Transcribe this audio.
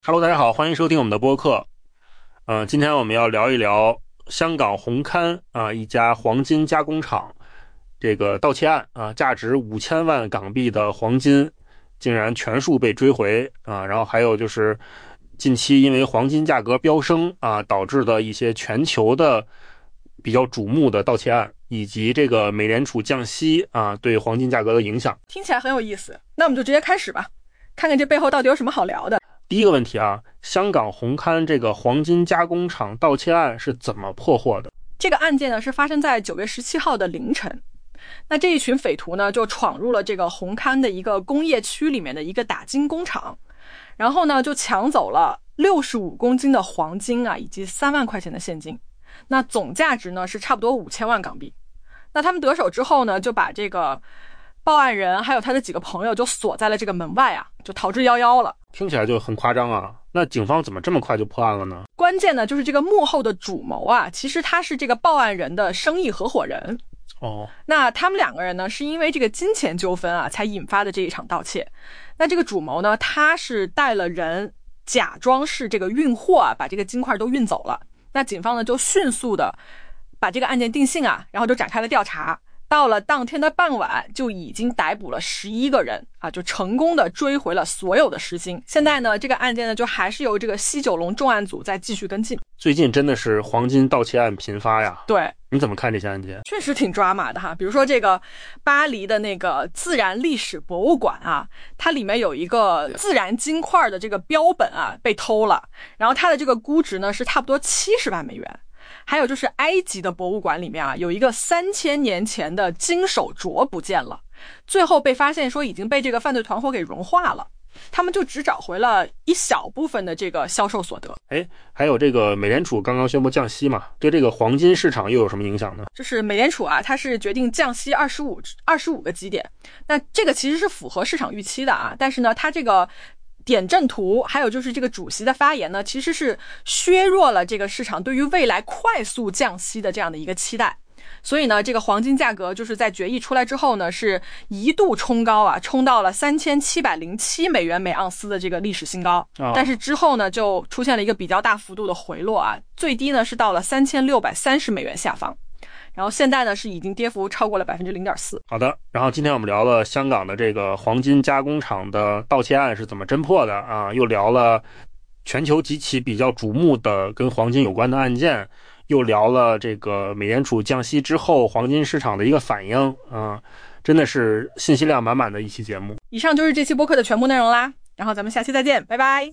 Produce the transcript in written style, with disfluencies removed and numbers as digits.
Hello， 大家好，欢迎收听我们的播客。今天我们要聊一聊香港红磡一家黄金加工厂这个盗窃案价值5000万港币的黄金竟然全数被追回然后还有就是近期因为黄金价格飙升导致的一些全球的比较瞩目的盗窃案，以及这个美联储降息对黄金价格的影响。 听起来很有意思，那我们就直接开始吧，看看这背后到底有什么好聊的。 第一个问题香港红磡这个黄金加工厂盗窃案是怎么破获的？ 这个案件呢是发生在9月17号的凌晨。那这一群匪徒呢就闯入了这个红磡的一个工业区里面的一个打金工厂，然后呢就抢走了65公斤的黄金以及3万块钱的现金。那总价值呢是差不多5000万港币。那他们得手之后呢，就把这个报案人还有他的几个朋友就锁在了这个门外就逃之夭夭了。 听起来就很夸张那警方怎么这么快就破案了呢？ 关键呢就是这个幕后的主谋其实他是这个报案人的生意合伙人。那他们两个人呢是因为这个金钱纠纷才引发的这一场盗窃。那这个主谋呢，他是带了人假装是这个运货把这个金块都运走了。那警方呢就迅速的把这个案件定性然后就展开了调查。到了当天的傍晚，就已经逮捕了11个人就成功的追回了所有的实金。现在呢，这个案件呢就还是由这个西九龙重案组在继续跟进。 最近真的是黄金盗窃案频发呀。 对， 你怎么看这些案件？ 确实挺抓马的比如说这个巴黎的那个自然历史博物馆它里面有一个自然金块的这个标本被偷了，然后它的这个估值呢是差不多70万美元。还有就是埃及的博物馆里面有一个3000年前的金手镯不见了，最后被发现说已经被这个犯罪团伙给融化了，他们就只找回了一小部分的这个销售所得。 还有这个美联储刚刚宣布降息嘛，对这个黄金市场又有什么影响呢？ 就是美联储它是决定降息25个基点，那这个其实是符合市场预期的但是呢，它这个点阵图还有就是这个主席的发言呢，其实是削弱了这个市场对于未来快速降息的这样的一个期待。所以呢，这个黄金价格就是在决议出来之后呢，是一度冲高冲到了3707美元每盎司的这个历史新高。但是之后呢，就出现了一个比较大幅度的回落最低呢是到了3630美元下方。然后现在呢是已经跌幅超过了 0.4%。 好的，然后今天我们聊了香港的这个黄金加工厂的盗窃案是怎么侦破的又聊了全球几起比较瞩目的跟黄金有关的案件，又聊了这个美联储降息之后黄金市场的一个反应真的是信息量满满的一期节目。 以上就是这期播客的全部内容啦，然后咱们下期再见，拜拜。